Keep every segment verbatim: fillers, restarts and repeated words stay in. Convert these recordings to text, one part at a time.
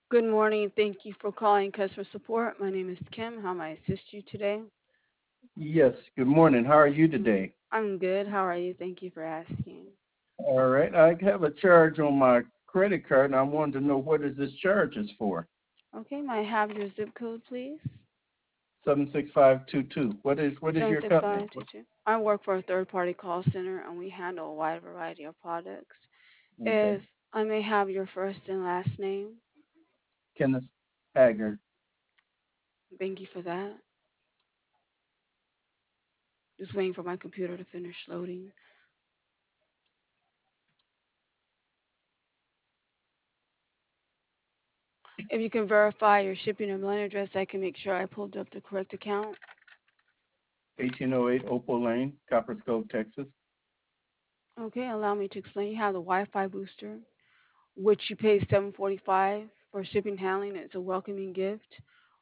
Good morning. Thank you for calling customer support. My name is Kim. How may I assist you today? Yes, good morning. How are you today? I'm good. How are you? Thank you for asking. All right. I have a charge on my credit card and I wanted to know what is this charge is for. Okay, may I have your zip code, please? seven six five two two. What is what is your company? What- seven six five two two. I work for a third party call center and we handle a wide variety of products. Okay. If I may have your first and last name, Kenneth Haggard. thank you for that. Just waiting for my computer to finish loading. If you can verify your shipping and mailing address, I can make sure I pulled up the correct account. eighteen oh eight Opal Lane, Copperas Cove, Texas. Okay, allow me to explain. You have the Wi-Fi booster, which you pay seven forty-five for shipping and handling. It's a welcoming gift.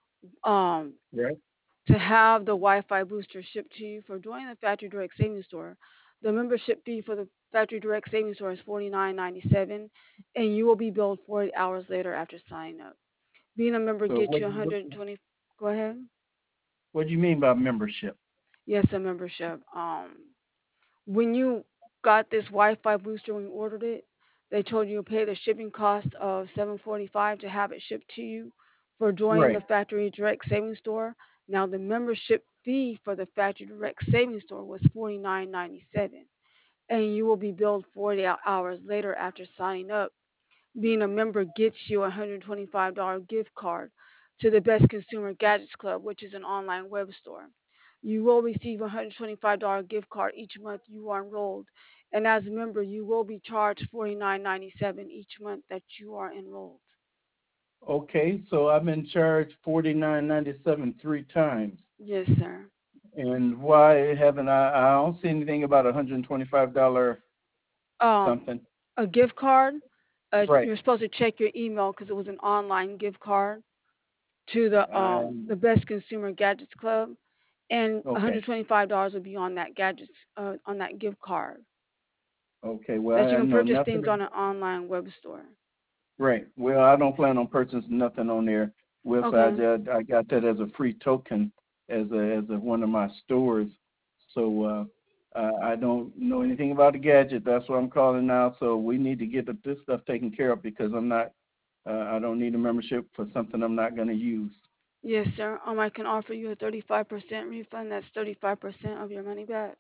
Um, Right? to have the Wi-Fi booster shipped to you for joining the Factory Direct Savings Store, the membership fee for the Factory Direct Savings Store is forty-nine ninety-seven, and you will be billed forty hours later after signing up. Being a member So gets what you what, one hundred twenty. Go ahead. what do you mean by membership? Yes, a membership. Um, when you got this Wi-Fi booster when you ordered it, they told you to pay the shipping cost of seven forty-five to have it shipped to you for joining the Right. Factory Direct Savings Store. Now the membership fee for the Factory Direct Savings Store was forty-nine ninety-seven, and you will be billed forty hours later after signing up. Being a member gets you a one hundred twenty-five dollars gift card to the Best Consumer Gadgets Club, which is an online web store. You will receive a one hundred twenty-five dollars gift card each month you are enrolled. And as a member, you will be charged forty-nine ninety-seven each month that you are enrolled. Okay, so I've been charged forty nine ninety seven three times. Yes, sir. And why haven't I I don't see anything about a hundred and twenty five dollar Um, something. a gift card. Uh, Right. you're supposed to check your email because it was an online gift card to the um Um the Best Consumer Gadgets Club, and okay. one hundred twenty-five dollars will be on that gadgets uh, on that gift card Okay, well, that you I can know purchase things nothing. on an online web store. Right. Well, I don't plan on purchasing nothing on their Okay. website. I, I got that as a free token as a as a, one of my stores. So uh, I, I don't know anything about the gadget. That's what I'm calling now. So we need to get this stuff taken care of because I'm not. Uh, I don't need a membership for something I'm not going to use. Yes, sir. Um, I can offer you a thirty-five percent refund. That's thirty-five percent of your money back.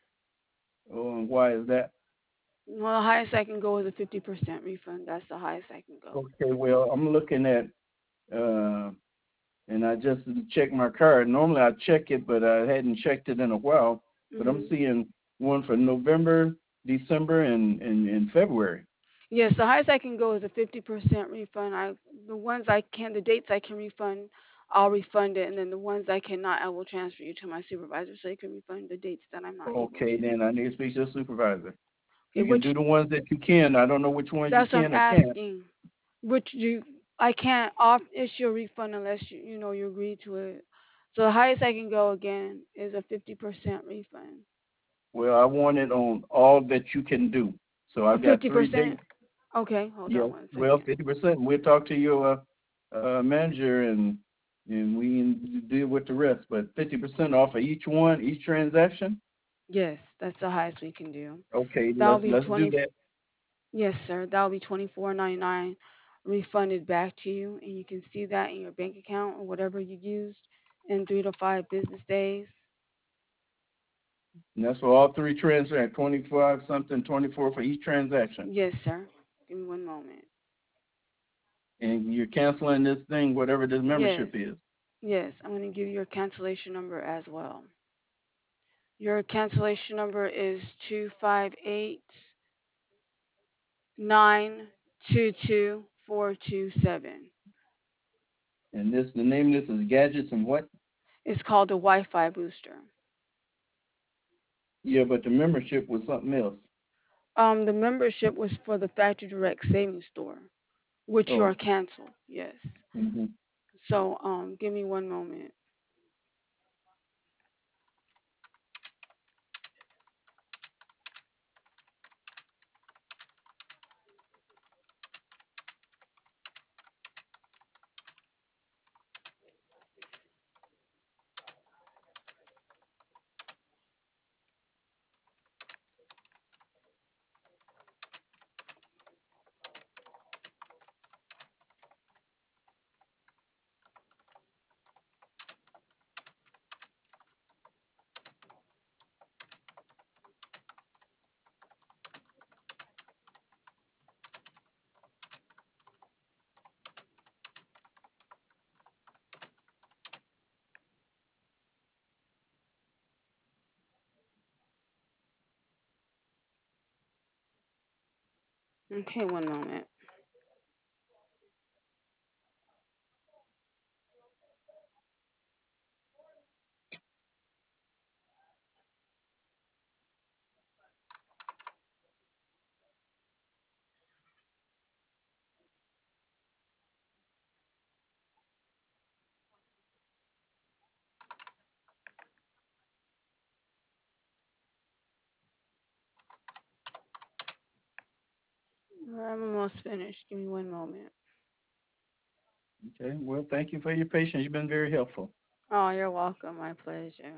Oh, and why is that? Well, the highest I can go is a fifty percent refund. That's the highest I can go. Okay. Well, I'm looking at. Uh, and I just checked my card. Normally I check it, but I hadn't checked it in a while. But I'm Mhm. seeing one for November, December, and and, and February. Yes, the highest I can go is a fifty percent refund. I the ones I can, the dates I can refund, I'll refund it, and then the ones I cannot, I will transfer you to my supervisor so you can refund the dates that I'm not able Okay, to. then I need to speak to a supervisor. Okay, You can which do the ones that you can. I don't know which ones you that's what I'm can or can't. asking. Which you I can't off issue a refund unless you you know you agree to it. So the highest I can go again is a fifty percent refund. Well, I want it on all that you can do. So A I've got fifty three percent? dates. Okay, hold Yes, on one well, second. fifty percent. We'll talk to your uh, uh, manager and and we can deal with the rest. But fifty percent off of each one, each transaction. Yes, that's the highest we can do. Okay, That'll let's be let's do twenty. that. Yes, sir. That'll be twenty four ninety nine refunded back to you, and you can see that in your bank account or whatever you used in three to five business days. And that's for all three transactions, twenty-five something, twenty-four for each transaction. Yes, sir. Give me one moment. And you're canceling this thing, whatever this Yes, membership is. yes. I'm going to give you your cancellation number as well. Your cancellation number is two five eight nine two two four two seven. And this, the name of this is Gadgets and what? It's called the Wi-Fi booster. Yeah, but the membership was something else. Um, the membership was for the Factory Direct Savings Store, which you are Oh, canceled. Yes. hmm So, um, give me one moment. Okay, one moment. I'm almost finished. Give me one moment. Okay. Well, thank you for your patience. You've been very helpful. Oh, you're welcome. My pleasure.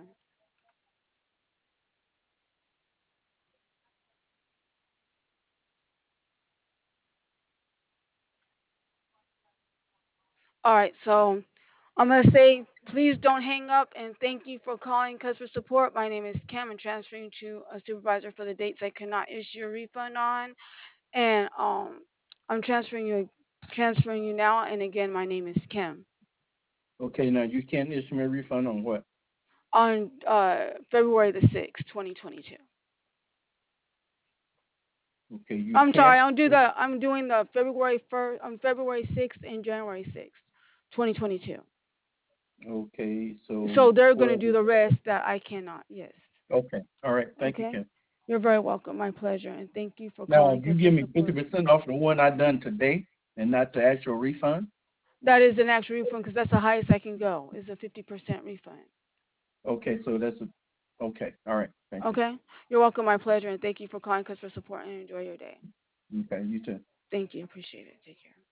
All right, so I'm going to say please don't hang up and thank you for calling customer support. My name is Kim. I'm transferring to a supervisor for the dates I cannot issue a refund on. And um, I'm transferring you transferring you now. And again, my name is Kim. Okay. Now you can't issue me a refund on what? On uh, February the sixth, twenty twenty-two. Okay. You I'm sorry. can't. I'm do the I'm doing the February first, on February sixth and January sixth, twenty twenty-two. Okay. So So they're going to well. do the rest that I cannot. Yes. Okay. All right. Thank you, Okay. Ken. You're very welcome. My pleasure. And thank you for Now calling you customer give me fifty support. percent off the one I done today, and not the actual refund. That is an actual refund because that's the highest I can go is a fifty percent refund. Okay. So that's a. Okay. All right. Thank you. Okay. You're welcome. My pleasure. And thank you for calling customer support and enjoy your day. Okay. You too. Thank you. Appreciate it. Take care.